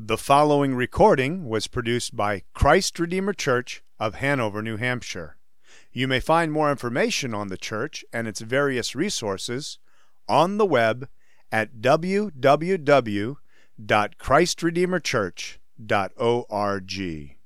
The following recording was produced by Christ Redeemer Church of Hanover, New Hampshire. You may find more information on the church and its various resources on the web at www.christredeemerchurch.org.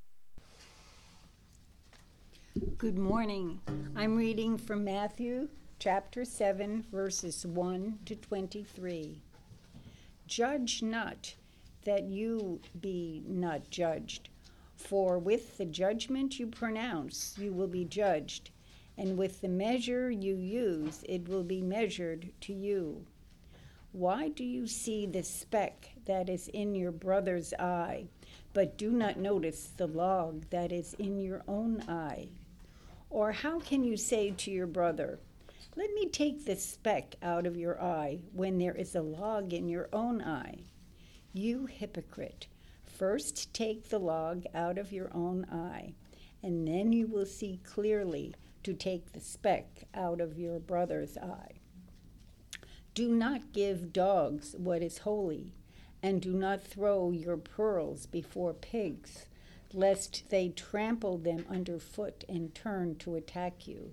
Good morning. I'm reading from Matthew chapter 7, verses 1 to 23. Judge not, that you be not judged. For with the judgment you pronounce, you will be judged, and with the measure you use, it will be measured to you. Why do you see the speck that is in your brother's eye, but do not notice the log that is in your own eye? Or how can you say to your brother, "Let me take the speck out of your eye," when there is a log in your own eye? You hypocrite, first take the log out of your own eye, and then you will see clearly to take the speck out of your brother's eye. Do not give dogs what is holy, and do not throw your pearls before pigs, lest they trample them underfoot and turn to attack you.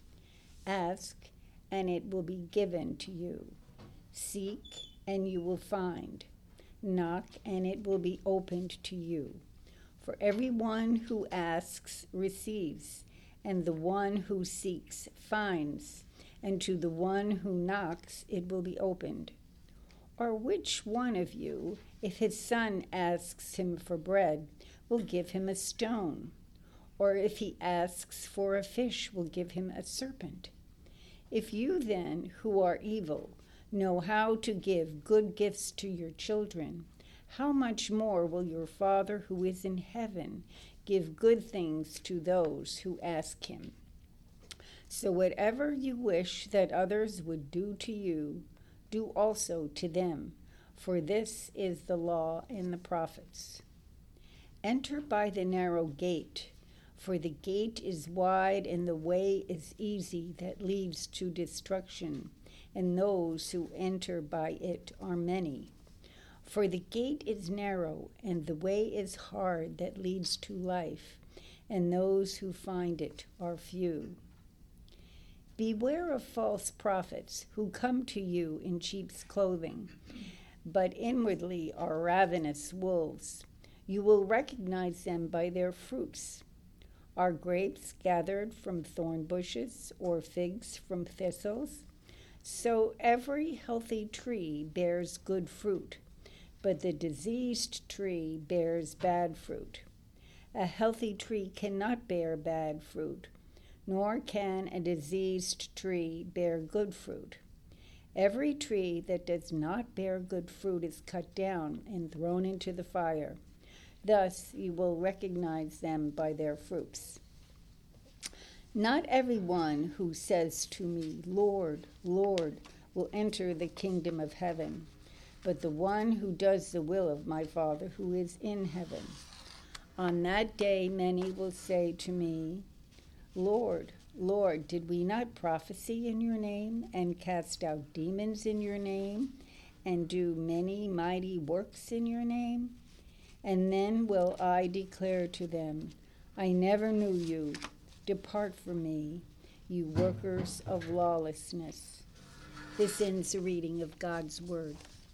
Ask, and it will be given to you. Seek, and you will find. Knock, and it will be opened to you. For everyone who asks receives, and the one who seeks finds, and to the one who knocks it will be opened. Or which one of you, if his son asks him for bread, will give him a stone? Or if he asks for a fish, will give him a serpent? If you then, who are evil, know how to give good gifts to your children, how much more will your Father who is in heaven give good things to those who ask him? So whatever you wish that others would do to you, do also to them, for this is the law and the prophets. Enter by the narrow gate, for the gate is wide and the way is easy that leads to destruction, and those who enter by it are many. For the gate is narrow, and the way is hard that leads to life, and those who find it are few. Beware of false prophets who come to you in sheep's clothing, but inwardly are ravenous wolves. You will recognize them by their fruits. Are grapes gathered from thorn bushes, or figs from thistles? So every healthy tree bears good fruit, but the diseased tree bears bad fruit. A healthy tree cannot bear bad fruit, nor can a diseased tree bear good fruit. Every tree that does not bear good fruit is cut down and thrown into the fire. Thus you will recognize them by their fruits. Not everyone who says to me, "Lord, Lord," will enter the kingdom of heaven, but the one who does the will of my Father who is in heaven. On that day many will say to me, "Lord, Lord, did we not prophesy in your name, and cast out demons in your name, and do many mighty works in your name?" And then will I declare to them, "I never knew you. Depart from me, you workers of lawlessness." This ends the reading of God's word.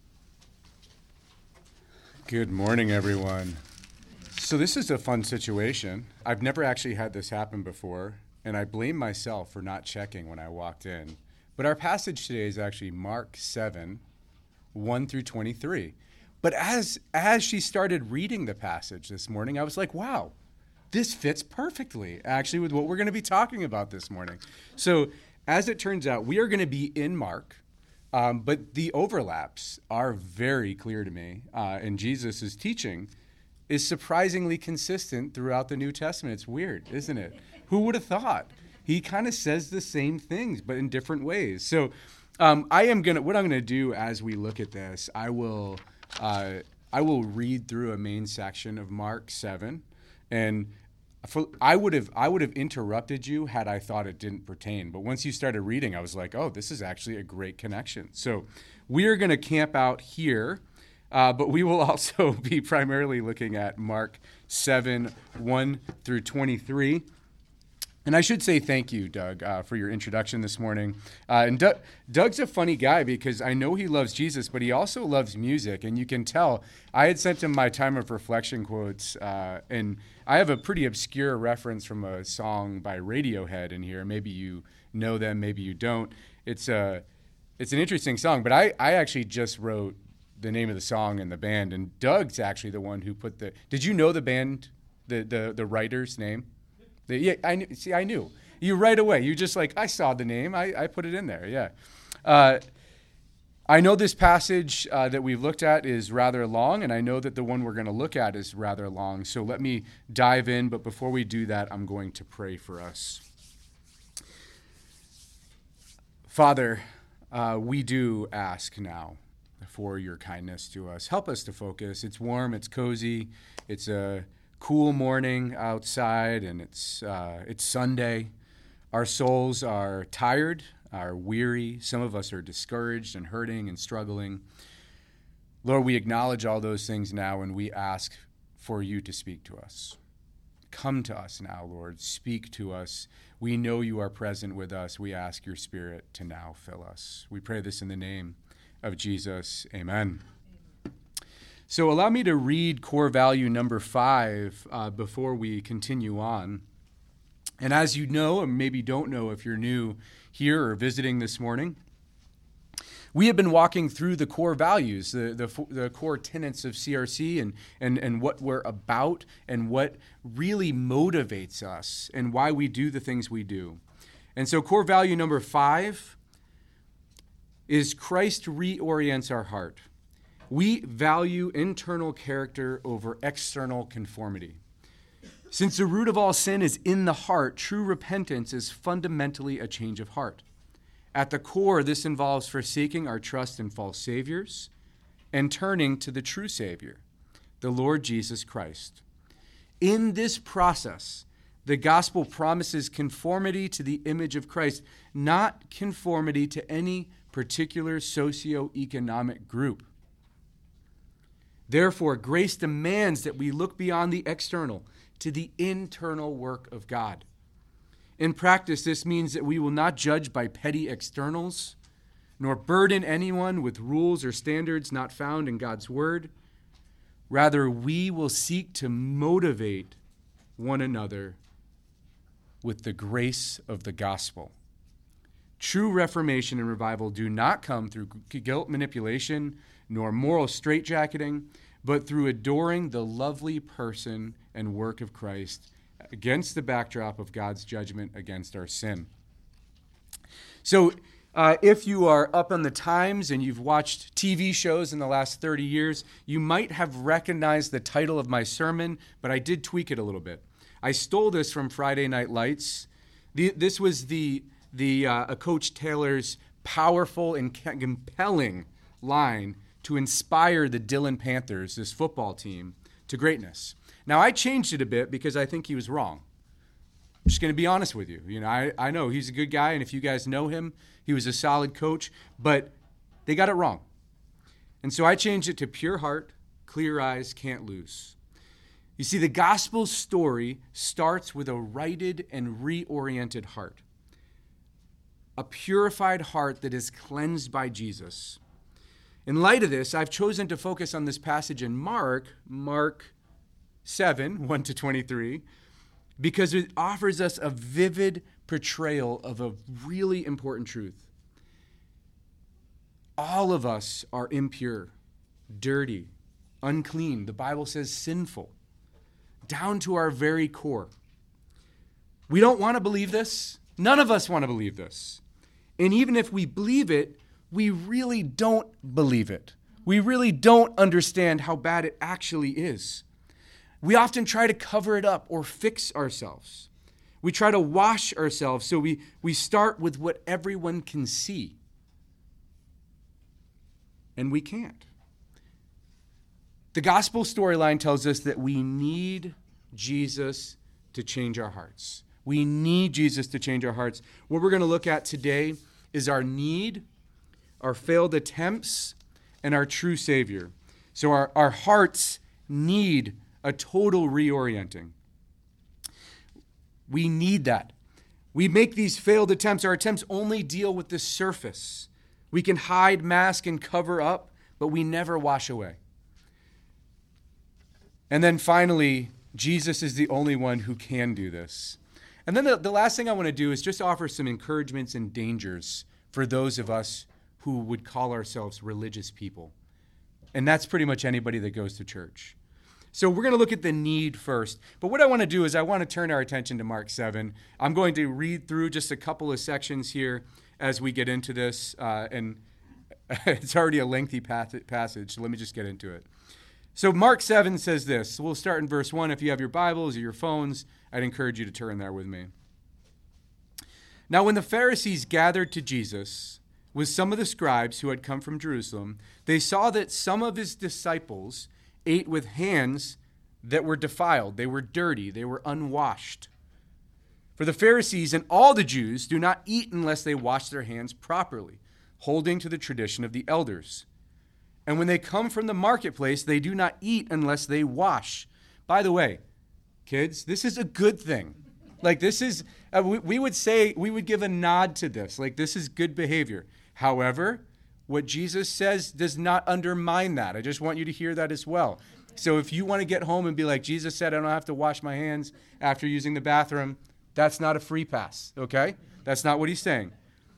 Good morning, everyone. So this is a fun situation. I've never actually had this happen before, and I blame myself for not checking when I walked in. But our passage today is actually Mark 7, 1 through 23. But as she started reading the passage this morning, I was like, wow, this fits perfectly, actually, with what we're going to be talking about this morning. So as it turns out, we are going to be in Mark, but the overlaps are very clear to me. And Jesus' teaching is surprisingly consistent throughout the New Testament. It's weird, isn't it? Who would have thought? He kind of says the same things, but in different ways. So what I'm going to do as we look at this, I will read through a main section of Mark 7, and I would have interrupted you had I thought it didn't pertain. But once you started reading, I was like, oh, this is actually a great connection. So we are going to camp out here but we will also be primarily looking at Mark 7, 1 through 23. And I should say thank you, Doug, for your introduction this morning. And Doug's a funny guy because I know he loves Jesus, but he also loves music. And you can tell I had sent him my time of reflection quotes, and I have a pretty obscure reference from a song by Radiohead in here. Maybe you know them, maybe you don't. It's an interesting song, but I actually just wrote the name of the song and the band, and Doug's actually the one who put the. Did you know the band, the writer's name? Yeah, I knew. You right away. You just like, I saw the name. I put it in there, yeah. I know this passage that we've looked at is rather long, and I know that the one we're going to look at is rather long. So let me dive in, but before we do that, I'm going to pray for us. Father, we do ask now for your kindness to us. Help us to focus. It's warm, it's cozy, it's a cool morning outside, and it's Sunday. Our souls are tired, are weary. Some of us are discouraged and hurting and struggling. Lord, we acknowledge all those things now, and we ask for you to speak to us. Come to us now, Lord. Speak to us. We know you are present with us. We ask your Spirit to now fill us. We pray this in the name of Jesus. Amen. So allow me to read core value number 5 before we continue on. And as you know, or maybe don't know if you're new here or visiting this morning, we have been walking through the core values, the core tenets of CRC and what we're about and what really motivates us and why we do the things we do. And so core value number 5 is Christ reorients our heart. We value internal character over external conformity. Since the root of all sin is in the heart, true repentance is fundamentally a change of heart. At the core, this involves forsaking our trust in false saviors and turning to the true Savior, the Lord Jesus Christ. In this process, the gospel promises conformity to the image of Christ, not conformity to any particular socioeconomic group. Therefore, grace demands that we look beyond the external to the internal work of God. In practice, this means that we will not judge by petty externals, nor burden anyone with rules or standards not found in God's word. Rather, we will seek to motivate one another with the grace of the gospel. True reformation and revival do not come through guilt manipulation nor moral straitjacketing, but through adoring the lovely person and work of Christ against the backdrop of God's judgment against our sin. So if you are up on the times and you've watched TV shows in the last 30 years, you might have recognized the title of my sermon, but I did tweak it a little bit. I stole this from Friday Night Lights. This was Coach Taylor's powerful and compelling line to inspire the Dillon Panthers, this football team, to greatness. Now, I changed it a bit because I think he was wrong. I'm just going to be honest with you. I know he's a good guy, and if you guys know him, he was a solid coach, but they got it wrong. And so I changed it to pure heart, clear eyes, can't lose. You see, the gospel story starts with a righted and reoriented heart, a purified heart that is cleansed by Jesus. In light of this, I've chosen to focus on this passage in Mark 7, 1 to 23, because it offers us a vivid portrayal of a really important truth. All of us are impure, dirty, unclean. The Bible says sinful, down to our very core. We don't want to believe this. None of us want to believe this. And even if we believe it, we really don't believe it. We really don't understand how bad it actually is. We often try to cover it up or fix ourselves. We try to wash ourselves, so we start with what everyone can see. And we can't. The gospel storyline tells us that we need Jesus to change our hearts. We need Jesus to change our hearts. What we're going to look at today is our need, our failed attempts, and our true Savior. So our hearts need a total reorienting. We need that. We make these failed attempts. Our attempts only deal with the surface. We can hide, mask, and cover up, but we never wash away. And then finally, Jesus is the only one who can do this. And then the last thing I want to do is just offer some encouragements and dangers for those of us who would call ourselves religious people. And that's pretty much anybody that goes to church. So we're going to look at the need first. But what I want to do is I want to turn our attention to Mark 7. I'm going to read through just a couple of sections here as we get into this. And it's already a lengthy passage, so let me just get into it. So Mark 7 says this. We'll start in verse 1. If you have your Bibles or your phones, I'd encourage you to turn there with me. Now when the Pharisees gathered to Jesus with some of the scribes who had come from Jerusalem, they saw that some of his disciples ate with hands that were defiled. They were dirty. They were unwashed. For the Pharisees and all the Jews do not eat unless they wash their hands properly, holding to the tradition of the elders. And when they come from the marketplace, they do not eat unless they wash. By the way, kids, this is a good thing. Like this is, we would give a nod to this. Like this is good behavior. However, what Jesus says does not undermine that. I just want you to hear that as well. So if you want to get home and be like, Jesus said I don't have to wash my hands after using the bathroom, that's not a free pass, okay? That's not what he's saying.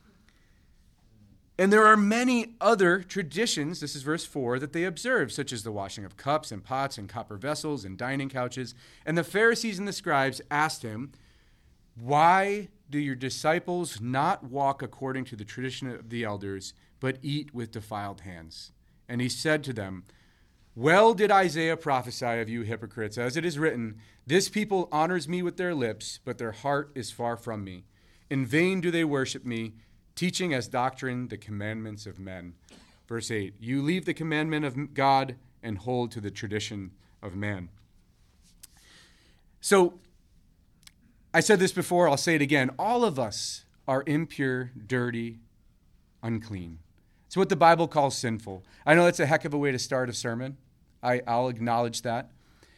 And there are many other traditions, this is verse 4, that they observe, such as the washing of cups and pots and copper vessels and dining couches. And the Pharisees and the scribes asked him, why do your disciples not walk according to the tradition of the elders, but eat with defiled hands? And he said to them, well did Isaiah prophesy of you hypocrites, as it is written, this people honors me with their lips, but their heart is far from me. In vain do they worship me, teaching as doctrine the commandments of men. Verse 8, you leave the commandment of God and hold to the tradition of man. So, I said this before, I'll say it again. All of us are impure, dirty, unclean. It's what the Bible calls sinful. I know that's a heck of a way to start a sermon. I'll acknowledge that.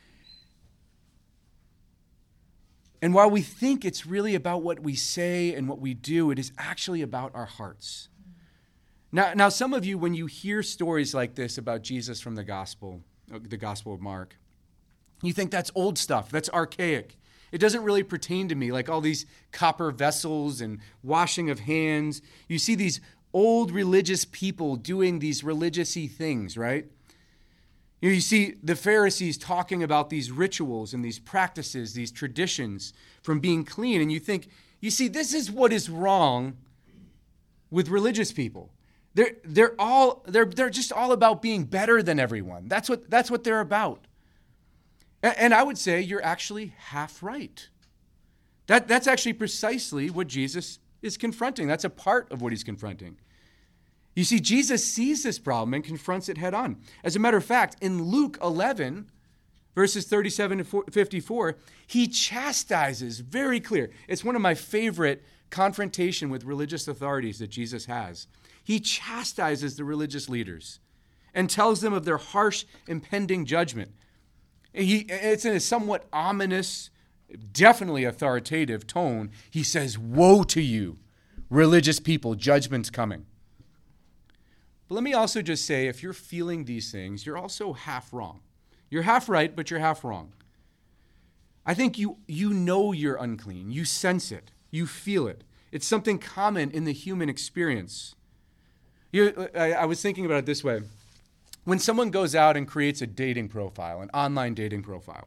And while we think it's really about what we say and what we do, it is actually about our hearts. Now, some of you, when you hear stories like this about Jesus from the Gospel of Mark, you think that's old stuff, that's archaic. It doesn't really pertain to me, like all these copper vessels and washing of hands. You see these old religious people doing these religious-y things, right? You see the Pharisees talking about these rituals and these practices, these traditions from being clean, and you think, you see, this is what is wrong with religious people. They're just all about being better than everyone. That's what they're about. And I would say you're actually half right. That's actually precisely what Jesus is confronting. That's a part of what he's confronting. You see, Jesus sees this problem and confronts it head on. As a matter of fact, in Luke 11, verses 37 to 54, he chastises, very clear. It's one of my favorite confrontation with religious authorities that Jesus has. He chastises the religious leaders and tells them of their harsh, impending judgment. It's in a somewhat ominous, definitely authoritative tone. He says, woe to you, religious people, judgment's coming. But let me also just say, if you're feeling these things, you're also half wrong. You're half right, but you're half wrong. I think you know you're unclean. You sense it. You feel it. It's something common in the human experience. I was thinking about it this way. When someone goes out and creates a dating profile, an online dating profile,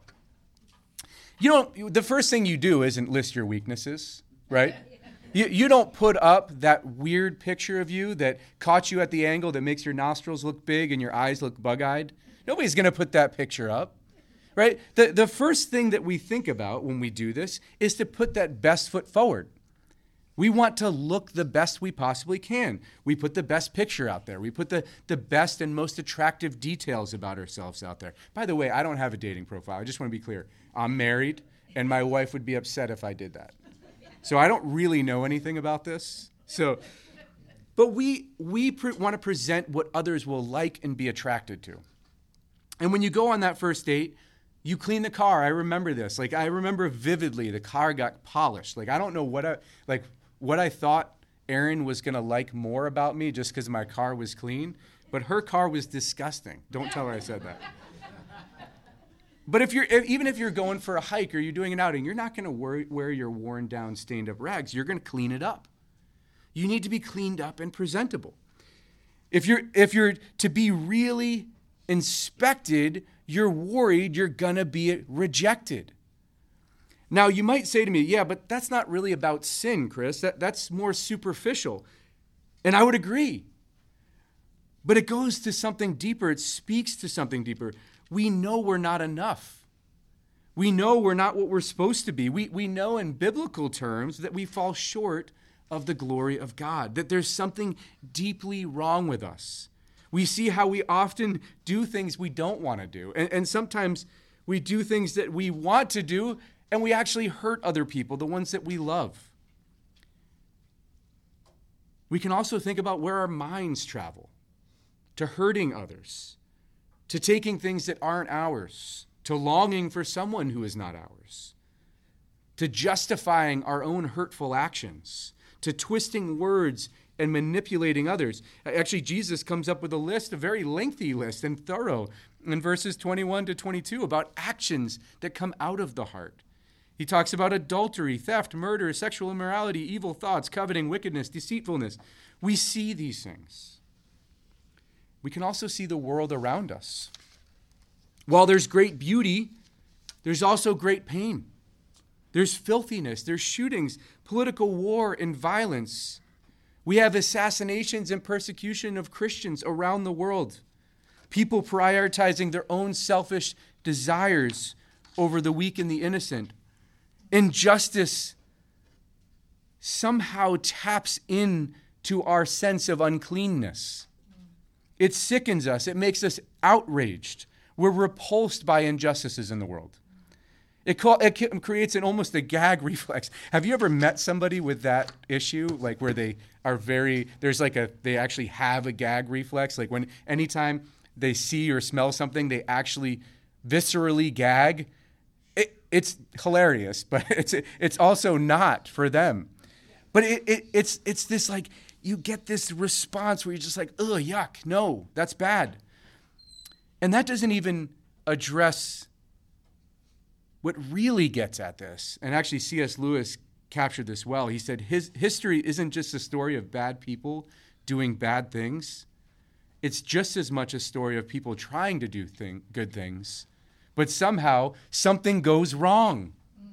the first thing you do isn't list your weaknesses, right? You don't put up that weird picture of you that caught you at the angle that makes your nostrils look big and your eyes look bug-eyed. Nobody's going to put that picture up, right? The first thing that we think about when we do this is to put that best foot forward. We want to look the best we possibly can. We put the best picture out there. We put the best and most attractive details about ourselves out there. By the way, I don't have a dating profile. I just want to be clear. I'm married, and my wife would be upset if I did that. So I don't really know anything about this. But we want to present what others will like and be attracted to. And when you go on that first date, you clean the car. I remember this. Like, I remember vividly the car got polished. Like, I don't know what I thought Erin was going to like more about me just because my car was clean, but her car was disgusting. Don't tell her I said that. But even if you're going for a hike or you're doing an outing, you're not going to wear your worn down, stained up rags. You're going to clean it up. You need to be cleaned up and presentable. If you're to be really inspected, you're worried you're going to be rejected. Now, you might say to me, yeah, but that's not really about sin, Chris. That's more superficial. And I would agree. But it goes to something deeper. It speaks to something deeper. We know we're not enough. We know we're not what we're supposed to be. We know in biblical terms that we fall short of the glory of God, that there's something deeply wrong with us. We see how we often do things we don't want to do. And sometimes we do things that we want to do, and we actually hurt other people, the ones that we love. We can also think about where our minds travel, to hurting others, to taking things that aren't ours, to longing for someone who is not ours, to justifying our own hurtful actions, to twisting words and manipulating others. Actually, Jesus comes up with a very lengthy list and thorough in verses 21 to 22 about actions that come out of the heart. He talks about adultery, theft, murder, sexual immorality, evil thoughts, coveting, wickedness, deceitfulness. We see these things. We can also see the world around us. While there's great beauty, there's also great pain. There's filthiness, there's shootings, political war, and violence. We have assassinations and persecution of Christians around the world. People prioritizing their own selfish desires over the weak and the innocent. Injustice somehow taps into our sense of uncleanness. It sickens us. It makes us outraged. We're repulsed by injustices in the world. It creates almost a gag reflex. Have you ever met somebody with that issue, like where they are they actually have a gag reflex? Like anytime they see or smell something, they actually viscerally gag. It's hilarious, but it's also not for them. But it's this like, you get this response where you're just like, ugh, yuck, no, that's bad. And that doesn't even address what really gets at this. And actually C.S. Lewis captured this well. He said his history isn't just a story of bad people doing bad things. It's just as much a story of people trying to do good things, but somehow something goes wrong.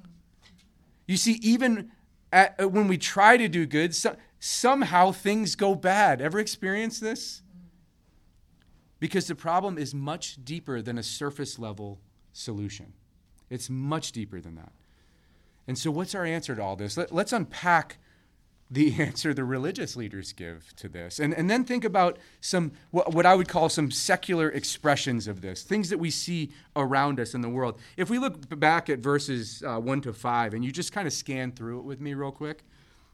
You see, even when we try to do good, somehow things go bad. Ever experienced this? Because the problem is much deeper than a surface level solution. It's much deeper than that. And so what's our answer to all this? Let's unpack the answer the religious leaders give to this. And then think about some, what I would call some secular expressions of this, things that we see around us in the world. If we look back at verses 1 to 5, and you just kind of scan through it with me real quick,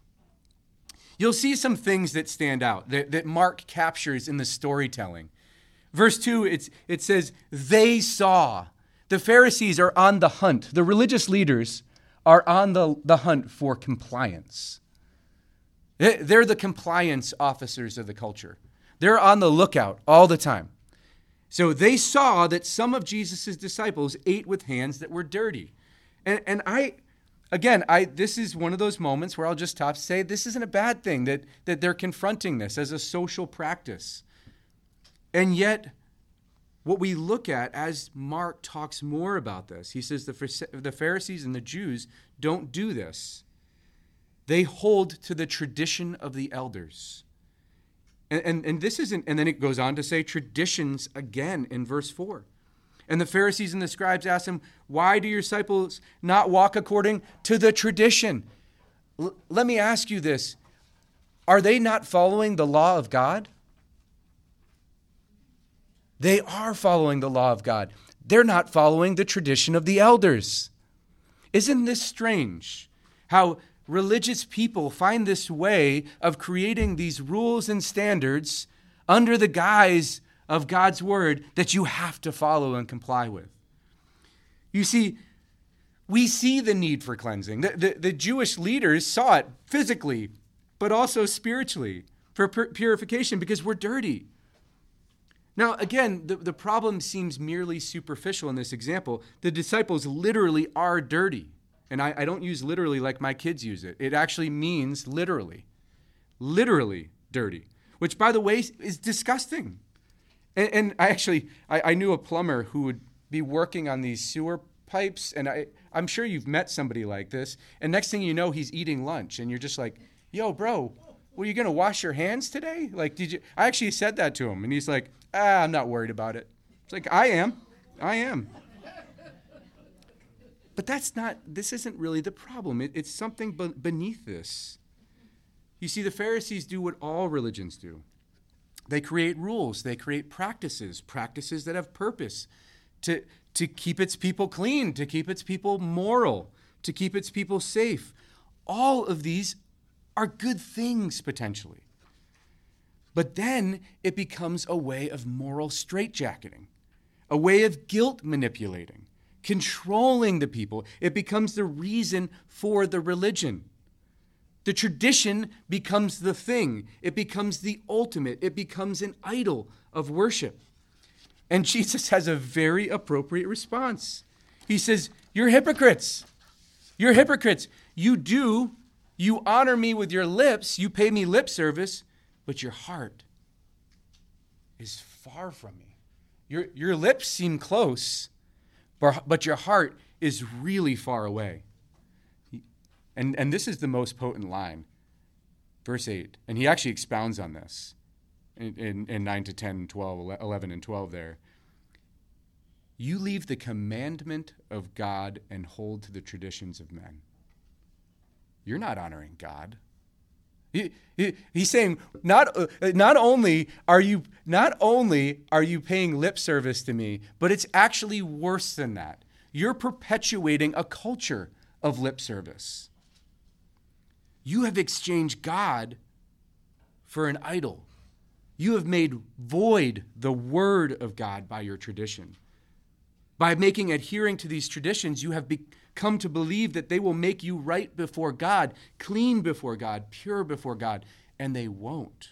you'll see some things that stand out, that Mark captures in the storytelling. Verse 2, it says, they saw. The Pharisees are on the hunt. The religious leaders are on the hunt for compliance. They're the compliance officers of the culture. They're on the lookout all the time. So they saw that some of Jesus' disciples ate with hands that were dirty. And this is one of those moments where I'll just stop to say this isn't a bad thing, that they're confronting this as a social practice. And yet, what we look at as Mark talks more about this, he says the Pharisees and the Jews don't do this. They hold to the tradition of the elders. And this isn't, and then it goes on to say traditions again in verse 4. And the Pharisees and the scribes asked him, why do your disciples not walk according to the tradition? Let me ask you this. Are they not following the law of God? They are following the law of God. They're not following the tradition of the elders. Isn't this strange? How religious people find this way of creating these rules and standards under the guise of God's word that you have to follow and comply with. You see, we see the need for cleansing. The Jewish leaders saw it physically, but also spiritually for purification because we're dirty. Now, again, the problem seems merely superficial in this example. The disciples literally are dirty. And I don't use literally like my kids use it. It actually means literally dirty, which, by the way, is disgusting. And I knew a plumber who would be working on these sewer pipes, and I'm sure you've met somebody like this, and next thing you know, he's eating lunch, and you're just like, yo, bro, well, you going to wash your hands today? Like, I actually said that to him, and he's like, I'm not worried about it. It's like, I am. But this isn't really the problem. It's something beneath this. You see, the Pharisees do what all religions do. They create rules. They create practices that have purpose to keep its people clean, to keep its people moral, to keep its people safe. All of these are good things, potentially. But then it becomes a way of moral straitjacketing, a way of guilt manipulating, controlling the people. It becomes the reason for the religion. The tradition becomes the thing. It becomes the ultimate. It becomes an idol of worship. And Jesus has a very appropriate response. He says, you're hypocrites. You're hypocrites. You honor me with your lips. You pay me lip service, but your heart is far from me. Your lips seem close, but your heart is really far away. And this is the most potent line. Verse 8. And he actually expounds on this in 9 to 10, 12, 11 and 12 there. You leave the commandment of God and hold to the traditions of men. You're not honoring God. He's saying not only are you paying lip service to me, but it's actually worse than that. You're perpetuating a culture of lip service. You have exchanged God for an idol. You have made void the word of God by your tradition. By adhering to these traditions, you have come to believe that they will make you right before God, clean before God, pure before God, and they won't.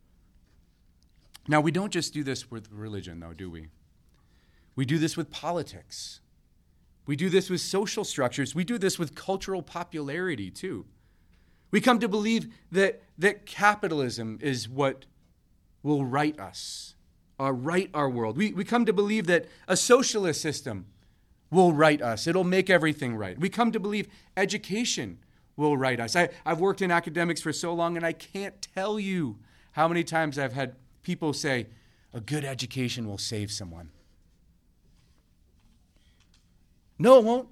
Now, we don't just do this with religion, though, do we? We do this with politics. We do this with social structures. We do this with cultural popularity, too. We come to believe that capitalism is what will right us, right our world. We come to believe that a socialist system will right us. It'll make everything right. We come to believe education will right us. I've worked in academics for so long, and I can't tell you how many times I've had people say, a good education will save someone. No, it won't.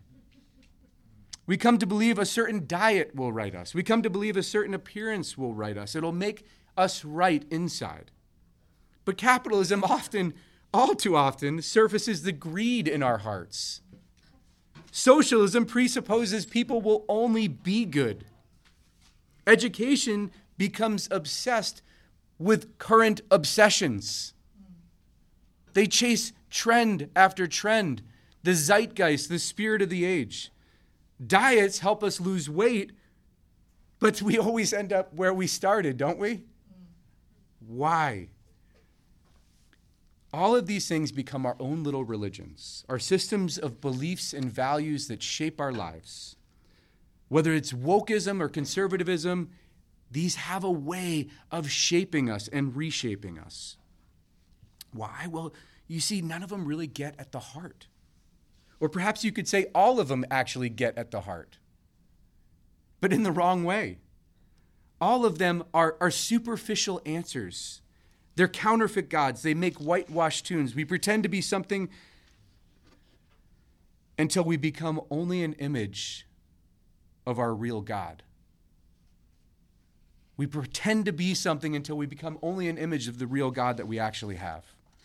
We come to believe a certain diet will right us. We come to believe a certain appearance will right us. It'll make us right inside. But capitalism all too often, surfaces the greed in our hearts. Socialism presupposes people will only be good. Education becomes obsessed with current obsessions. They chase trend after trend, the zeitgeist, the spirit of the age. Diets help us lose weight, but we always end up where we started, don't we? Why? All of these things become our own little religions, our systems of beliefs and values that shape our lives. Whether it's wokeism or conservatism, these have a way of shaping us and reshaping us. Why? Well, you see, none of them really get at the heart. Or perhaps you could say all of them actually get at the heart, but in the wrong way. All of them are superficial answers. They're counterfeit gods. They make whitewashed tunes. We pretend to be something until we become only an image of our real God. We pretend to be something until we become only an image of the real God that we actually have.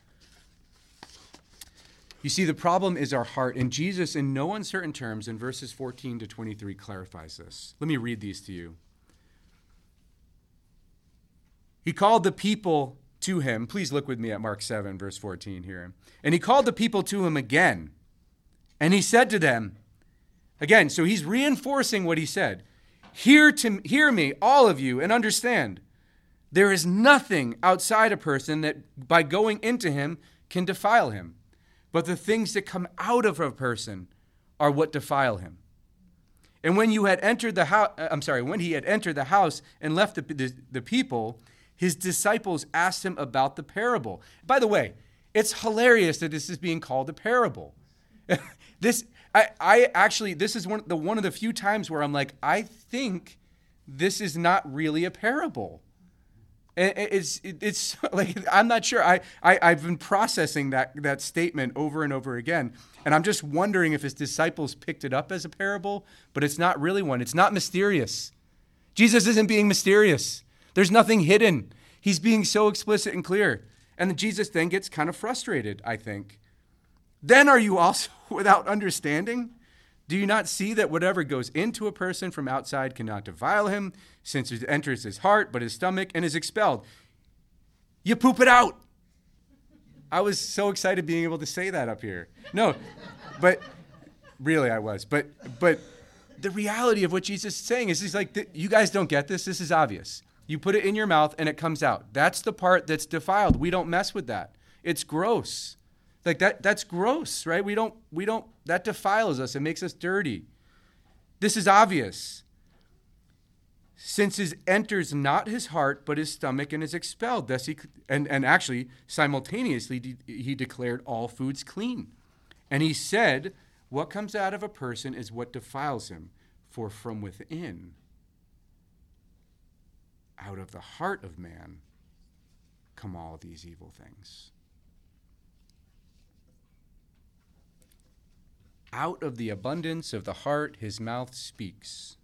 You see, the problem is our heart, and Jesus, in no uncertain terms, in verses 14 to 23, clarifies this. Let me read these to you. He called the people to him. Please look with me at Mark 7, verse 14 here. And he called the people to him again. And he said to them, again, so he's reinforcing what he said. Hear me, all of you, and understand. There is nothing outside a person that by going into him can defile him. But the things that come out of a person are what defile him. And when he had entered the house and left the people, his disciples asked him about the parable. By the way, it's hilarious that this is being called a parable. This is one of the few times where I'm like, I think this is not really a parable. It's like, I'm not sure. I've been processing that statement over and over again, and I'm just wondering if his disciples picked it up as a parable, but it's not really one. It's not mysterious. Jesus isn't being mysterious. There's nothing hidden. He's being so explicit and clear. And Jesus then gets kind of frustrated, I think. Then are you also without understanding? Do you not see that whatever goes into a person from outside cannot defile him, since it enters his heart, but his stomach, and is expelled? You poop it out. I was so excited being able to say that up here. No, but really I was. But the reality of what Jesus is saying is he's like, you guys don't get this. This is obvious. You put it in your mouth and it comes out. That's the part that's defiled. We don't mess with that. It's gross. Like that's gross, right? We don't, that defiles us. It makes us dirty. This is obvious. Since it enters not his heart, but his stomach, and is expelled. Thus and actually, simultaneously, he declared all foods clean. And he said, what comes out of a person is what defiles him. For from within, out of the heart of man, come all these evil things. Out of the abundance of the heart, his mouth speaks.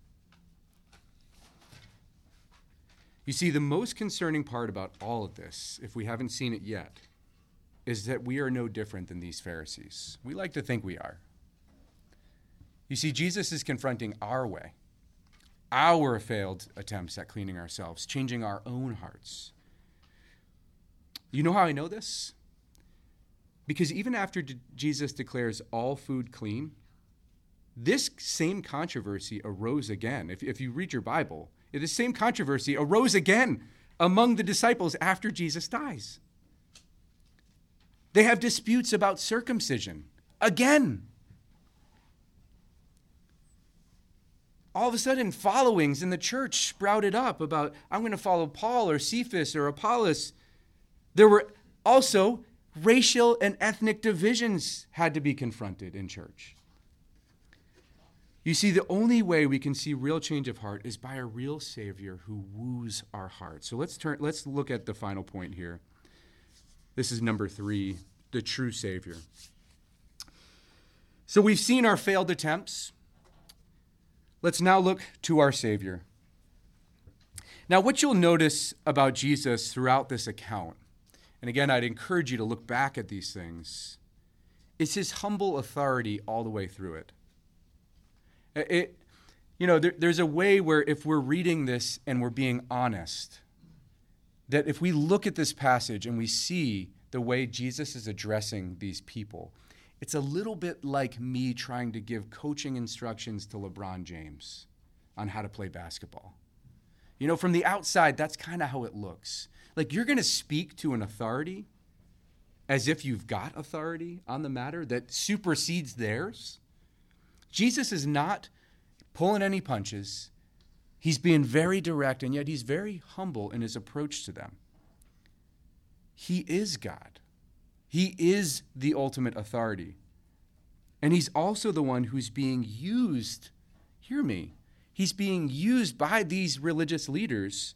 You see, the most concerning part about all of this, if we haven't seen it yet, is that we are no different than these Pharisees. We like to think we are. You see, Jesus is confronting our way, our failed attempts at cleaning ourselves, changing our own hearts. You know how I know this? Because even after Jesus declares all food clean, this same controversy arose again. If you read your Bible, the same controversy arose again among the disciples after Jesus dies. They have disputes about circumcision again. All of a sudden, followings in the church sprouted up about, I'm going to follow Paul or Cephas or Apollos. There were also racial and ethnic divisions had to be confronted in church. You see, the only way we can see real change of heart is by a real Savior who woos our heart. So let's look at the final point here. This is number 3, the true Savior. So we've seen our failed attempts. Let's now look to our Savior. Now, what you'll notice about Jesus throughout this account, and again, I'd encourage you to look back at these things, is his humble authority all the way through it. There's a way where if we're reading this and we're being honest, that if we look at this passage and we see the way Jesus is addressing these people, it's a little bit like me trying to give coaching instructions to LeBron James on how to play basketball. From the outside, that's kind of how it looks. Like you're going to speak to an authority as if you've got authority on the matter that supersedes theirs. Jesus is not pulling any punches. He's being very direct, and yet he's very humble in his approach to them. He is God. He is the ultimate authority. And he's also the one who's being used, hear me, he's being used by these religious leaders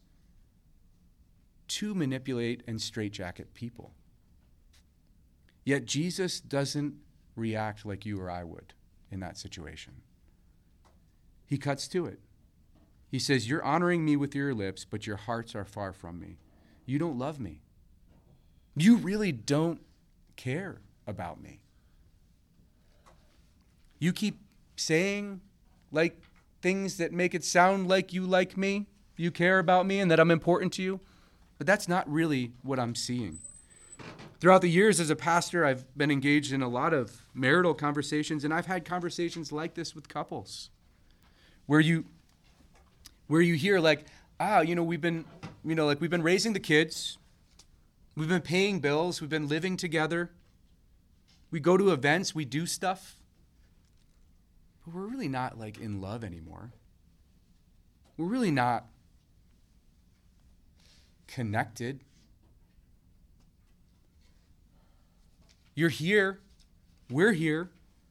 to manipulate and straitjacket people. Yet Jesus doesn't react like you or I would in that situation. He cuts to it. He says, you're honoring me with your lips, but your hearts are far from me. You don't love me. You really don't care about me. You keep saying things that make it sound like you like me, you care about me, and that I'm important to you. But that's not really what I'm seeing. Throughout the years as a pastor, I've been engaged in a lot of marital conversations, and I've had conversations like this with couples where you hear like, we've been raising the kids, we've been paying bills, we've been living together, we go to events, we do stuff, but we're really not like in love anymore. We're really not connected. You're here, we're here,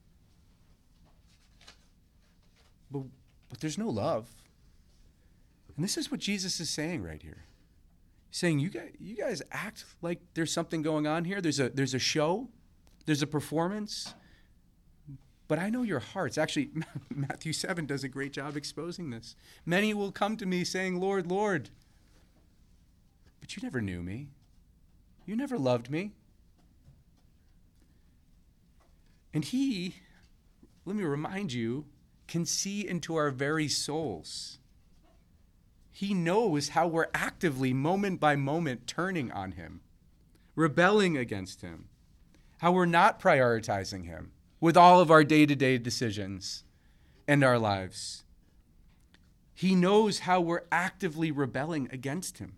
but there's no love. And this is what Jesus is saying right here. He's saying, you guys act like there's something going on here. There's a show, there's a performance, but I know your hearts. Actually, Matthew 7 does a great job exposing this. Many will come to me saying, Lord, Lord, but you never knew me. You never loved me. And he, let me remind you, can see into our very souls. He knows how we're actively, moment by moment, turning on him, rebelling against him, how we're not prioritizing him with all of our day-to-day decisions and our lives. He knows how we're actively rebelling against him.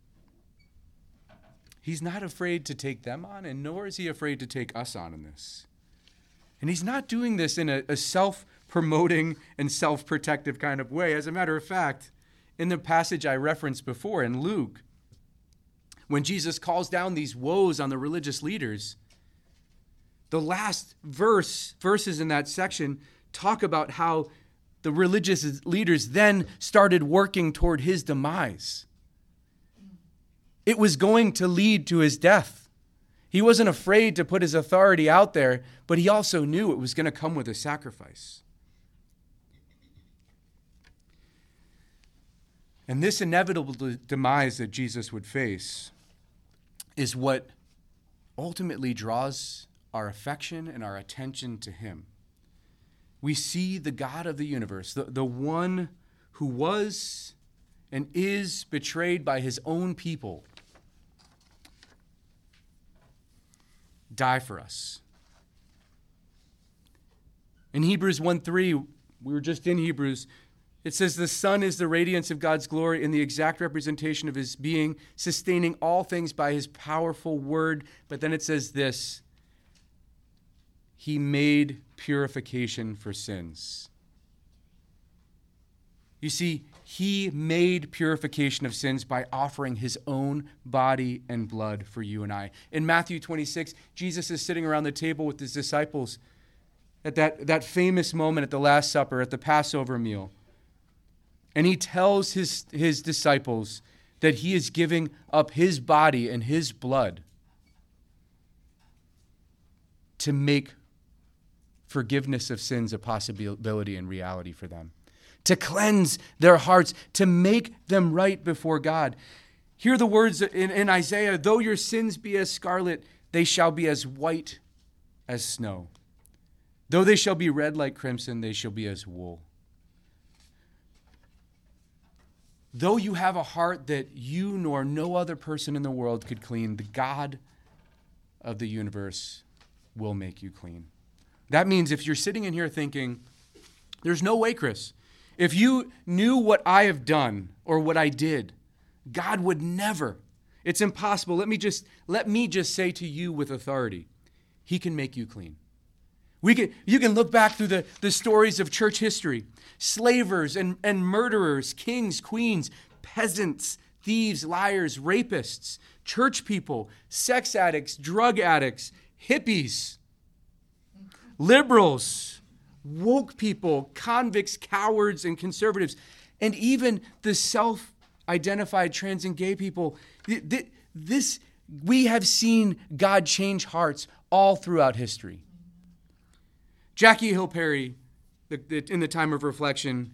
He's not afraid to take them on, and nor is he afraid to take us on in this. And he's not doing this in a self-promoting and self-protective kind of way. As a matter of fact, in the passage I referenced before in Luke, when Jesus calls down these woes on the religious leaders, the last verses in that section talk about how the religious leaders then started working toward his demise. It was going to lead to his death. He wasn't afraid to put his authority out there, but he also knew it was going to come with a sacrifice. And this inevitable demise that Jesus would face is what ultimately draws our affection and our attention to him. We see the God of the universe, the one who was and is betrayed by his own people, die for us. In Hebrews 1:3, we were just in Hebrews, it says, the Son is the radiance of God's glory and the exact representation of his being, sustaining all things by his powerful word. But then it says this, he made purification for sins. You see, he made purification of sins by offering his own body and blood for you and I. In Matthew 26, Jesus is sitting around the table with his disciples at that famous moment at the Last Supper, at the Passover meal. And he tells his disciples that he is giving up his body and his blood to make forgiveness of sins a possibility and reality for them, to cleanse their hearts, to make them right before God. Hear the words in Isaiah, though your sins be as scarlet, they shall be as white as snow. Though they shall be red like crimson, they shall be as wool. Though you have a heart that you nor no other person in the world could clean, the God of the universe will make you clean. That means if you're sitting in here thinking, there's no way, Chris, if you knew what I have done or what I did, God would never. It's impossible. Let me just say to you with authority, he can make you clean. You can look back through the stories of church history. Slavers and murderers, kings, queens, peasants, thieves, liars, rapists, church people, sex addicts, drug addicts, hippies, liberals, woke people, convicts, cowards, and conservatives, and even the self-identified trans and gay people. We have seen God change hearts all throughout history. Jackie Hill Perry, in the time of reflection,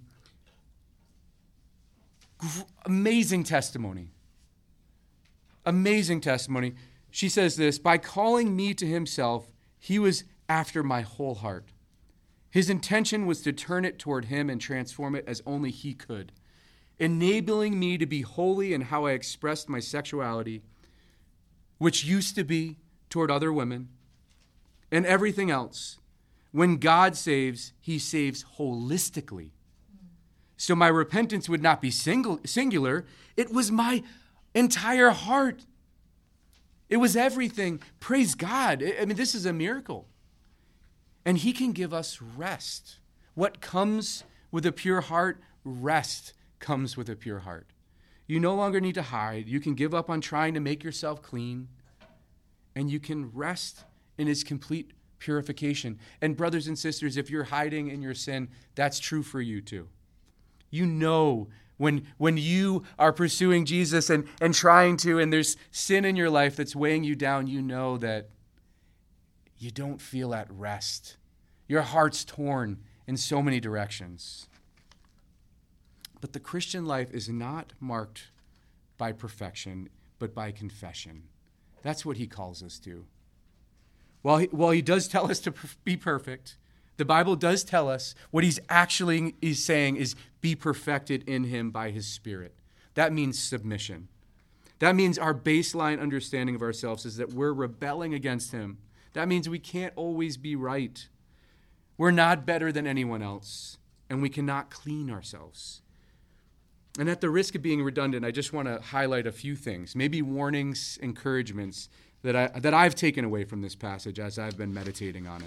amazing testimony. Amazing testimony. She says this, by calling me to himself, he was after my whole heart. His intention was to turn it toward him and transform it as only he could. enabling me to be holy in how I expressed my sexuality, which used to be toward other women, and everything else. When God saves, he saves holistically. So my repentance would not be singular. It was my entire heart. It was everything. Praise God. I mean, this is a miracle. And he can give us rest. What comes with a pure heart? Rest comes with a pure heart. You no longer need to hide. You can give up on trying to make yourself clean. And you can rest in his complete purification. And brothers and sisters, if you're hiding in your sin, that's true for you too. You know when you are pursuing Jesus and trying to, and there's sin in your life that's weighing you down, you know that you don't feel at rest. Your heart's torn in so many directions. But the Christian life is not marked by perfection, but by confession. That's what he calls us to. While he does tell us to be perfect, the Bible does tell us what he's saying is be perfected in him by his Spirit. That means submission. That means our baseline understanding of ourselves is that we're rebelling against him. That means we can't always be right. We're not better than anyone else, and we cannot clean ourselves. And at the risk of being redundant, I just want to highlight a few things, maybe warnings, encouragements that I've taken away from this passage as I've been meditating on it.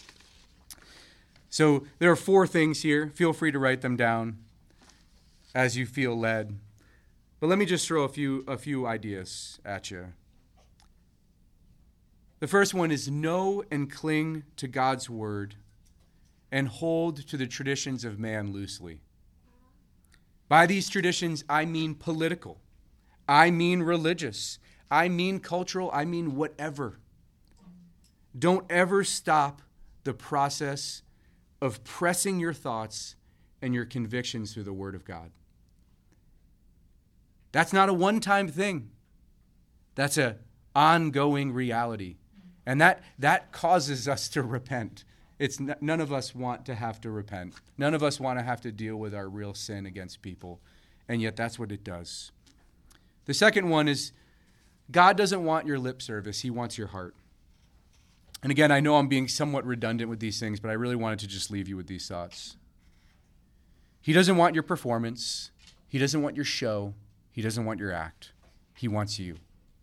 So there are 4 things here. Feel free to write them down as you feel led. But let me just throw a few ideas at you. The first one is know and cling to God's word and hold to the traditions of man loosely. By these traditions, I mean political. I mean religious. I mean cultural. I mean whatever. Don't ever stop the process of pressing your thoughts and your convictions through the Word of God. That's not a one-time thing. That's an ongoing reality. And that causes us to repent. None of us want to have to repent. None of us want to have to deal with our real sin against people. And yet that's what it does. The second one is God doesn't want your lip service. He wants your heart. And again, I know I'm being somewhat redundant with these things, but I really wanted to just leave you with these thoughts. He doesn't want your performance. He doesn't want your show. He doesn't want your act. He wants you.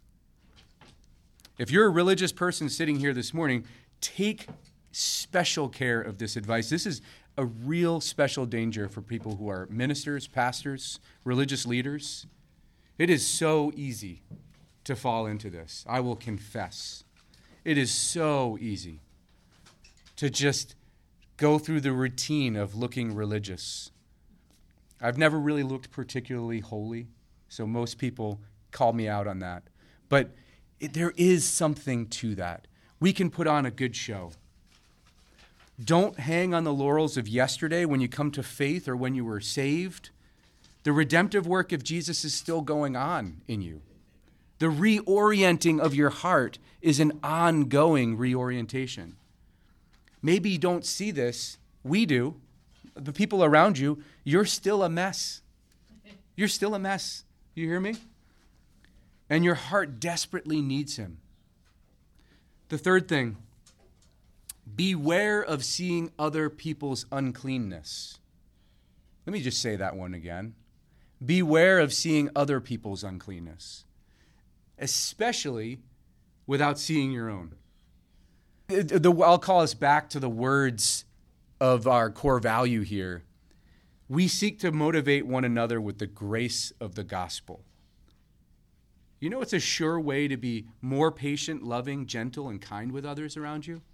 If you're a religious person sitting here this morning, take special care of this advice. This is a real special danger for people who are ministers, pastors, religious leaders. It is so easy to fall into this. I will confess. It is so easy to just go through the routine of looking religious. I've never really looked particularly holy, so most people call me out on that. But there is something to that. We can put on a good show. Don't hang on the laurels of yesterday when you come to faith or when you were saved. The redemptive work of Jesus is still going on in you. The reorienting of your heart is an ongoing reorientation. Maybe you don't see this. We do. The people around you, you're still a mess. You're still a mess. You hear me? And your heart desperately needs him. The third thing, beware of seeing other people's uncleanness. Let me just say that one again. Beware of seeing other people's uncleanness, especially without seeing your own. I'll call us back to the words of our core value here. We seek to motivate one another with the grace of the gospel. You know it's a sure way to be more patient, loving, gentle, and kind with others around you?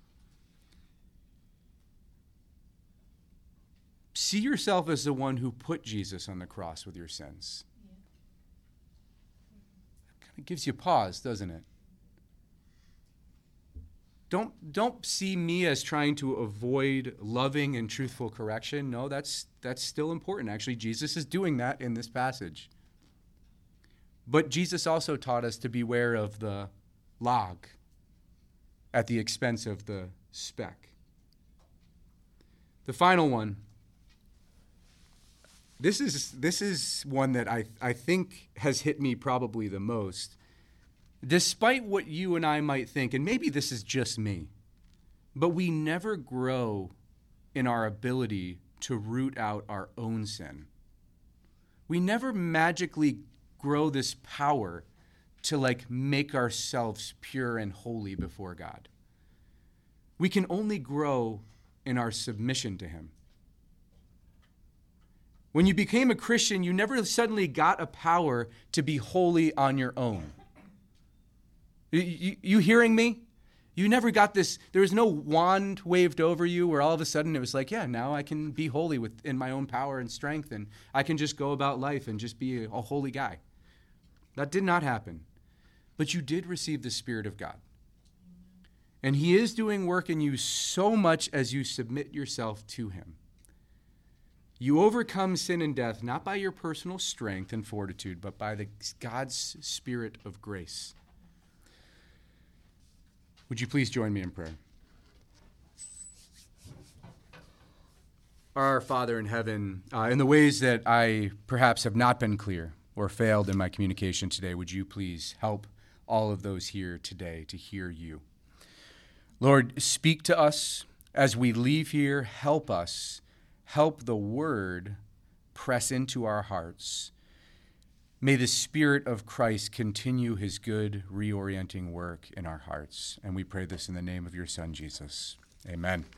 See yourself as the one who put Jesus on the cross with your sins. It kind of gives you pause, doesn't it? Don't see me as trying to avoid loving and truthful correction. No, that's still important. Actually, Jesus is doing that in this passage. But Jesus also taught us to beware of the log at the expense of the speck. The final one, This is one that I think has hit me probably the most. Despite what you and I might think, and maybe this is just me, but we never grow in our ability to root out our own sin. We never magically grow this power to make ourselves pure and holy before God. We can only grow in our submission to him. When you became a Christian, you never suddenly got a power to be holy on your own. You hearing me? You never got this. There was no wand waved over you where all of a sudden it was like, yeah, now I can be holy in my own power and strength, and I can just go about life and just be a holy guy. That did not happen. But you did receive the Spirit of God. And he is doing work in you so much as you submit yourself to him. You overcome sin and death not by your personal strength and fortitude, but by God's Spirit of grace. Would you please join me in prayer? Our Father in heaven, in the ways that I perhaps have not been clear or failed in my communication today, would you please help all of those here today to hear you? Lord, speak to us as we leave here. Help us. Help the word press into our hearts. May the Spirit of Christ continue his good reorienting work in our hearts. And we pray this in the name of your Son, Jesus. Amen.